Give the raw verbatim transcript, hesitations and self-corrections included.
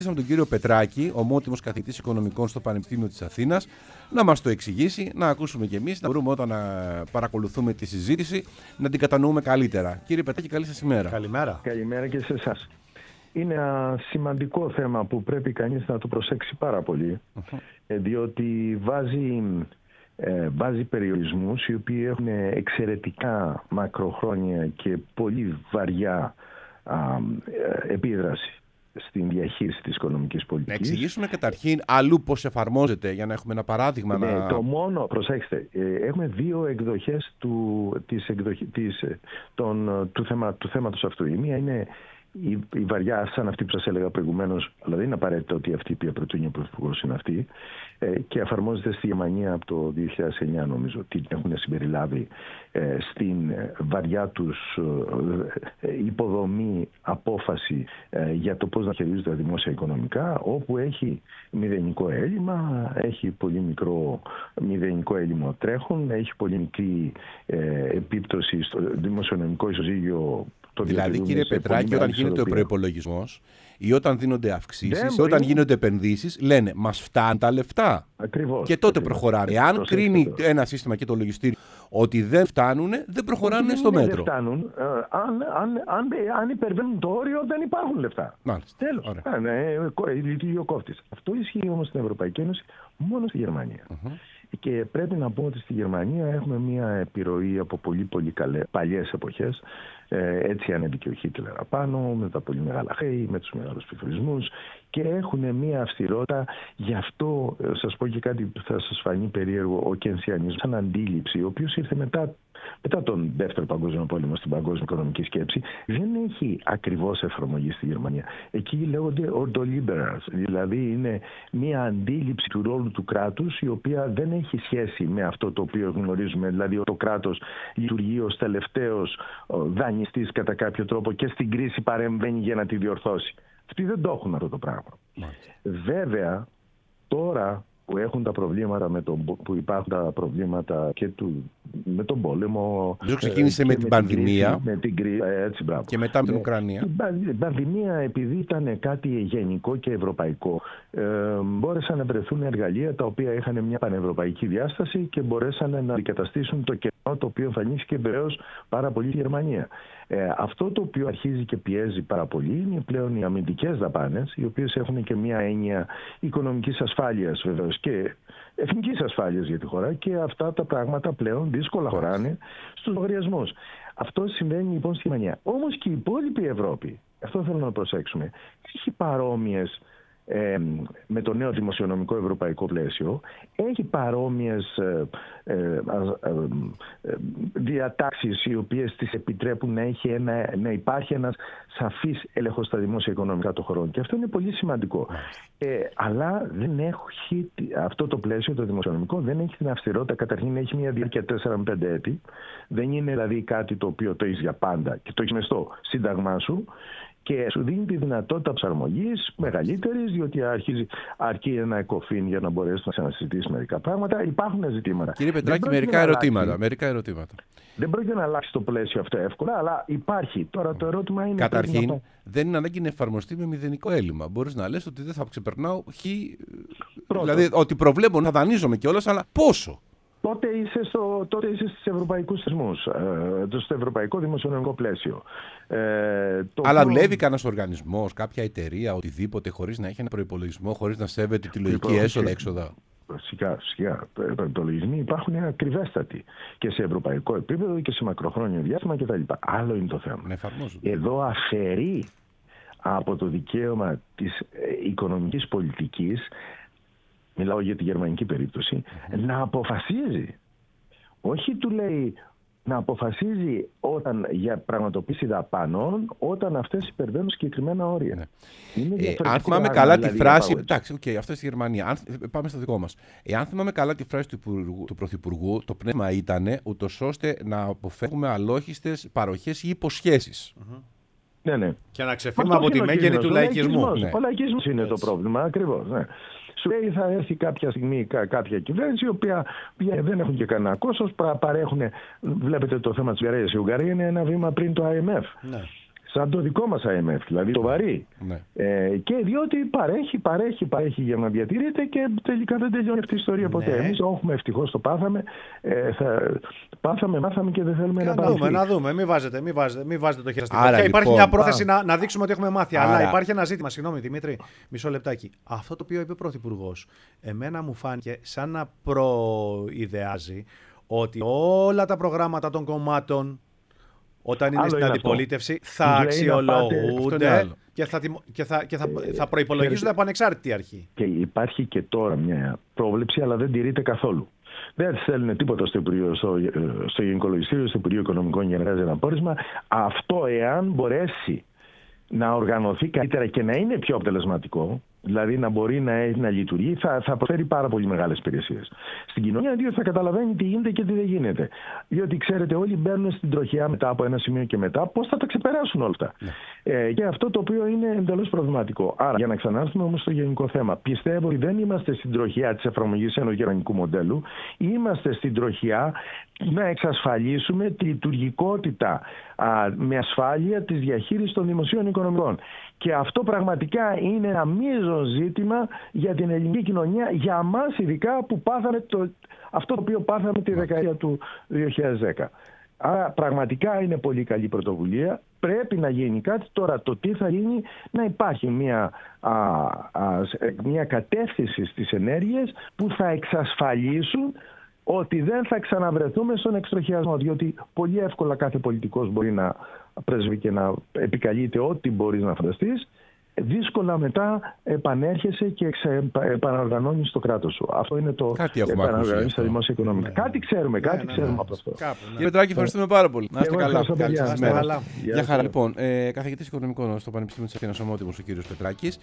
Τον κύριο Πετράκη, ομότιμος καθηγητής οικονομικών στο Πανεπιστήμιο της Αθήνας, να μας το εξηγήσει, να ακούσουμε κι εμείς, να μπορούμε όταν να παρακολουθούμε τη συζήτηση να την κατανοούμε καλύτερα. Κύριε Πετράκη, καλή σας ημέρα. Καλημέρα. Καλημέρα και σε εσάς. Είναι ένα σημαντικό θέμα που πρέπει κανείς να το προσέξει πάρα πολύ, uh-huh. διότι βάζει, ε, βάζει περιορισμούς οι οποίοι έχουν εξαιρετικά μακροχρόνια και πολύ βαριά α, ε, επίδραση στην διαχείριση της οικονομικής πολιτικής. Να εξηγήσουμε καταρχήν αλλού πώς εφαρμόζεται, για να έχουμε ένα παράδειγμα. Ναι, να... Το μόνο, προσέξτε, έχουμε δύο εκδοχές του, της εκδοχή, της, τον, του, θέμα, του θέματος αυτού. Η μία είναι η, η βαριά, σαν αυτή που σας έλεγα προηγουμένως, αλλά δεν είναι απαραίτητο ότι αυτή που προτείνει ο Πρωθυπουργός είναι αυτή, ε, και εφαρμόζεται στη Γερμανία από το δύο χιλιάδες εννιά, νομίζω, ότι έχουν συμπεριλάβει ε, στην βαριά τους ε, υποδομή απόφαση ε, για το πώς να χειρίζονται τα δημόσια οικονομικά, όπου έχει μηδενικό έλλειμμα, έχει πολύ μικρό μηδενικό έλλειμμα τρέχον, έχει πολύ μικρή ε, επίπτωση στο δημοσιονομικό ισοζύγιο. Δηλαδή, κύριε Πετράκη, όταν γίνεται ο προϋπολογισμός ή όταν δίνονται αυξήσεις ή όταν γίνονται επενδύσεις, λένε μας φτάνουν τα λεφτά. Ακριβώς. Και τότε ακριβώς. προχωράνε. Εάν κρίνει ένα σύστημα και το λογιστήριο ότι δεν φτάνουν, δεν προχωράνε στο μέτρο. Δεν φτάνουν. Ε, αν, αν, αν, αν υπερβαίνουν το όριο, δεν υπάρχουν λεφτά. Μάλιστα. Τέλος. Λειτουργεί ο κόφτης. Αυτό ισχύει όμως στην Ευρωπαϊκή Ένωση μόνο στη Γερμανία. Uh-huh. Και πρέπει να πω ότι στη Γερμανία έχουμε μια επιρροή από πολύ πολύ καλές, παλιές εποχές. Ε, έτσι ανέβηκε ο Χίτλερ απάνω, με τα πολύ μεγάλα χρέη, με τους μεγάλους πληθωρισμούς, και έχουν μια αυστηρότητα. Γι' αυτό ε, σας πω και κάτι που θα σας φανεί περίεργο. Ο κενσιανισμός, σαν αντίληψη, ο οποίος ήρθε μετά, μετά τον Δεύτερο Παγκόσμιο Πόλεμο στην παγκόσμια οικονομική σκέψη, δεν έχει ακριβώς εφαρμογή στη Γερμανία. Εκεί λέγονται ordoliberals, δηλαδή είναι μια αντίληψη του ρόλου του κράτους, η οποία δεν έχει σχέση με αυτό το οποίο γνωρίζουμε, δηλαδή το κράτος λειτουργεί ως τελευταίος δανειστής κατά κάποιο τρόπο και στην κρίση παρεμβαίνει για να τη διορθώσει. Αυτοί δεν το έχουν αυτό το πράγμα. Μάλιστα. Βέβαια, τώρα που έχουν τα προβλήματα με τον, που υπάρχουν τα προβλήματα και του, με τον πόλεμο. Αυτό ξεκίνησε ε, με την με πανδημία την κρίση, με την κρίση, έτσι, μπράβο. Και μετά με την Ουκρανία. Η πανδημία, επειδή ήταν κάτι γενικό και ευρωπαϊκό, ε, μπόρεσαν να βρεθούν εργαλεία τα οποία είχαν μια πανευρωπαϊκή διάσταση και μπορέσαν να αντικαταστήσουν το κενό το οποίο εμφανίστηκε βεβαίως πάρα πολύ στη Γερμανία. Ε, αυτό το οποίο αρχίζει και πιέζει πάρα πολύ είναι πλέον οι αμυντικές δαπάνες, οι οποίες έχουν και μια έννοια οικονομικής ασφάλειας βεβαίως και εθνικής ασφάλειας για τη χώρα, και αυτά τα πράγματα πλέον δύσκολα χωράνε στους λογαριασμούς. Αυτό συμβαίνει λοιπόν στη Γερμανία. Όμως και η υπόλοιπη Ευρώπη, αυτό θέλω να προσέξουμε, έχει παρόμοιες, Ε, με το νέο δημοσιονομικό ευρωπαϊκό πλαίσιο, έχει παρόμοιες ε, ε, ε, ε, διατάξεις οι οποίες τις επιτρέπουν να, έχει ένα, να υπάρχει ένας σαφής έλεγχος στα δημόσια οικονομικά των χωρών, και αυτό είναι πολύ σημαντικό. Ε, αλλά δεν έχει αυτό το πλαίσιο το δημοσιονομικό, δεν έχει την αυστηρότητα. Καταρχήν έχει μια διάρκεια τέσσερα με πέντε έτη, δεν είναι δηλαδή κάτι το οποίο το έχεις για πάντα και το έχεις μες στο σύνταγμά σου, και σου δίνει τη δυνατότητα προσαρμογής μεγαλύτερης, διότι αρχίζει, αρκεί ένα εκοφήν για να μπορέσει να ξανασυζητήσει μερικά πράγματα. Υπάρχουν ζητήματα. Κύριε Πετράκη, μερικά ερωτήματα, μερικά ερωτήματα. Δεν πρόκειται να αλλάξει το πλαίσιο αυτό εύκολα, αλλά υπάρχει. Τώρα το ερώτημα είναι. Καταρχήν, να... δεν είναι ανάγκη να εφαρμοστεί με μηδενικό έλλειμμα. Μπορείς να λες ότι δεν θα ξεπερνάω χ. Δηλαδή, ότι προβλέπω να δανείζομαι κιόλας, αλλά πόσο. Τότε είσαι, στο, τότε είσαι στους ευρωπαϊκούς θεσμούς, ε, στο ευρωπαϊκό δημοσιονομικό πλαίσιο. Ε, το Αλλά προ... δουλεύει κανένας οργανισμός, κάποια εταιρεία, οτιδήποτε, χωρίς να έχει ένα προϋπολογισμό, χωρίς να σέβεται τη λογική έσοδα-έξοδα? Σιγά, σιγά. Οι προϋπολογισμοί υπάρχουν ακριβέστατοι και σε ευρωπαϊκό επίπεδο και σε μακροχρόνιο διάστημα κτλ. Άλλο είναι το θέμα. Εδώ αφαιρεί από το δικαίωμα της ε, οικονομικής πολιτικής, μιλάω για τη γερμανική περίπτωση, mm-hmm. να αποφασίζει. Όχι του λέει να αποφασίζει όταν για πραγματοποίηση δαπανών, όταν αυτές υπερβαίνουν συγκεκριμένα όρια. Ναι. Ε, αν θυμάμαι καλά δηλαδή, τη φράση. Εντάξει, okay, αυτό στη Γερμανία. Αν, πάμε στο δικό μας. Εάν θυμάμαι καλά τη φράση του, υπουργού, του Πρωθυπουργού, το πνεύμα ήταν ούτως ώστε να αποφεύγουμε αλόχιστες παροχές ή υποσχέσεις. Mm-hmm. Ναι, ναι. Και να ξεφύγουμε από τη μέγενη του λαϊκισμού. Ναι. Ο λαϊκισμός είναι έτσι το πρόβλημα, ακριβώς. Ναι. Σου λέει θα έρθει κάποια στιγμή κάποια κυβέρνηση, η οποία δεν έχουν και κανένα κόστος, παρέχουν. Βλέπετε το θέμα της Ουγγαρίας. Η Ουγγαρία είναι ένα βήμα πριν το άι εμ εφ. Ναι. σαν το δικό μας άι εμ εφ, δηλαδή το βαρύ. Ναι. Ε, και διότι παρέχει, παρέχει, παρέχει για να διατηρείται και τελικά δεν τελειώνει αυτή η ιστορία ποτέ. Ναι. Εμείς έχουμε, ευτυχώς το πάθαμε, ε, θα, πάθαμε, μάθαμε και δεν θέλουμε Και να να πάμε. δούμε, να δούμε, μην βάζετε, μην βάζετε, μην βάζετε το χέρι στην Άρα, καρδιά. Υπάρχει λοιπόν, μια πρόθεση α, να, να δείξουμε ότι έχουμε μάθει, άρα, αλλά υπάρχει ένα ζήτημα. Συγγνώμη, Δημήτρη, μισό λεπτάκι. Αυτό το οποίο είπε ο Πρωθυπουργός, εμένα μου φάνηκε σαν να προειδεάζει ότι όλα τα προγράμματα των κομμάτων, όταν είναι Άλλο στην είναι αντιπολίτευση, αυτό. θα Τους λέει να αξιολογούνται πάτε- και θα, τιμω- και θα, και θα, θα προϋπολογίζονται ξέρετε- από ανεξάρτητη αρχή. Και υπάρχει και τώρα μια πρόβλεψη, αλλά δεν τηρείται καθόλου. Δεν στέλνουν τίποτα στο, Υπουργείο, στο, στο Γενικό Λογιστήριο, στο Υπουργείο Οικονομικών για να βγάζει ένα πόρισμα. Αυτό, εάν μπορέσει να οργανωθεί καλύτερα και να είναι πιο αποτελεσματικό, δηλαδή να μπορεί να, να λειτουργεί, θα, θα προσφέρει πάρα πολύ μεγάλες υπηρεσίες στην κοινωνία, διότι θα καταλαβαίνει τι γίνεται και τι δεν γίνεται. Διότι ξέρετε, όλοι μπαίνουν στην τροχιά μετά από ένα σημείο και μετά, πώς θα τα ξεπεράσουν όλα αυτά. Ναι. Ε, και αυτό το οποίο είναι εντελώς προβληματικό. Άρα, για να ξανάρθουμε όμως στο γενικό θέμα, πιστεύω ότι δεν είμαστε στην τροχιά της εφαρμογής ενός γερμανικού μοντέλου, είμαστε στην τροχιά να εξασφαλίσουμε τη λειτουργικότητα α, με ασφάλεια της διαχείρισης των δημοσίων οικονομικών. Και αυτό πραγματικά είναι ένα μείζον ζήτημα για την ελληνική κοινωνία, για μας ειδικά που πάθαμε το, αυτό το οποίο πάθαμε τη δεκαετία του δύο χιλιάδες δέκα. Άρα πραγματικά είναι πολύ καλή πρωτοβουλία. Πρέπει να γίνει κάτι. Τώρα το τι θα γίνει, να υπάρχει μια, α, α, μια κατεύθυνση στις ενέργειες που θα εξασφαλίσουν ότι δεν θα ξαναβρεθούμε στον εξτροχιασμό, διότι πολύ εύκολα κάθε πολιτικός μπορεί να πρέσβει και να επικαλείται ό,τι μπορείς να φανταστείς. Δύσκολα μετά επανέρχεσαι και επαναοργανώνεις το κράτος σου. Αυτό είναι το επαναοργανώνεις στα δημόσια οικονομικά. Ναι. Κάτι ξέρουμε, κάτι ναι, ναι, ξέρουμε ναι. από αυτό. Κάπου, ναι. Κύριε Πετράκη, ευχαριστούμε πάρα πολύ. Να είστε καλά. Καλή σας μέρα. Γεια χαρά. Λοιπόν, ε, καθηγητής οικονομικών στο Πανεπιστήμιο της Αθήνας, ομότιμος ο κύριος Πετράκης.